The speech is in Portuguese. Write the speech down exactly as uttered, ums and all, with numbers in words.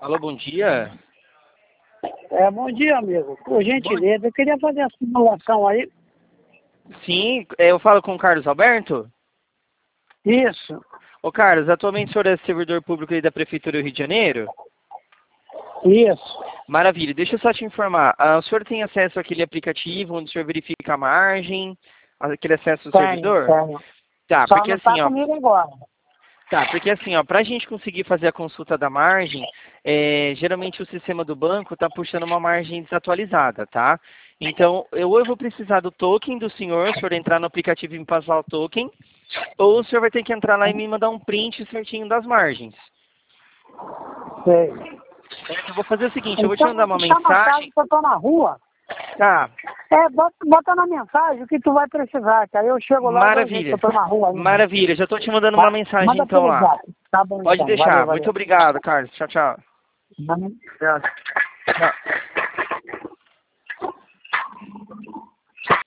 Alô, bom dia. É, bom dia, amigo. Por gentileza, eu queria fazer a simulação aí. Sim, eu falo com o Carlos Alberto? Isso, Ô, Carlos, atualmente o senhor é servidor público aí da Prefeitura do Rio de Janeiro? isso. Maravilha, deixa eu só te informar. Ah, o senhor tem acesso àquele aplicativo onde o senhor verifica a margem, aquele acesso ao Tenho, servidor? tenho. Tá, Só porque não tá assim, ó, comigo agora. Tá, porque assim, ó, para a gente conseguir fazer a consulta da margem, é, geralmente o sistema do banco está puxando uma margem desatualizada, tá? Então, eu, ou eu vou precisar do token do senhor, o senhor entrar no aplicativo e me passar o token, ou o senhor vai ter que entrar lá e me mandar um print certinho das margens. Sei. Certo? Eu vou fazer o seguinte, eu vou te Então, mandar uma tá na casa mensagem. que eu tô na rua. Tá, É, bota, bota na mensagem o que tu vai precisar, que aí eu chego lá e dou jeito, que maravilha. eu tô na rua ainda. Maravilha, já estou te mandando uma Tá? mensagem Manda então pelo lá. zap. Tá bom Pode então. Valeu, deixar. Muito valeu. obrigado, Carlos. Tchau, tchau. Tchau. Tchau.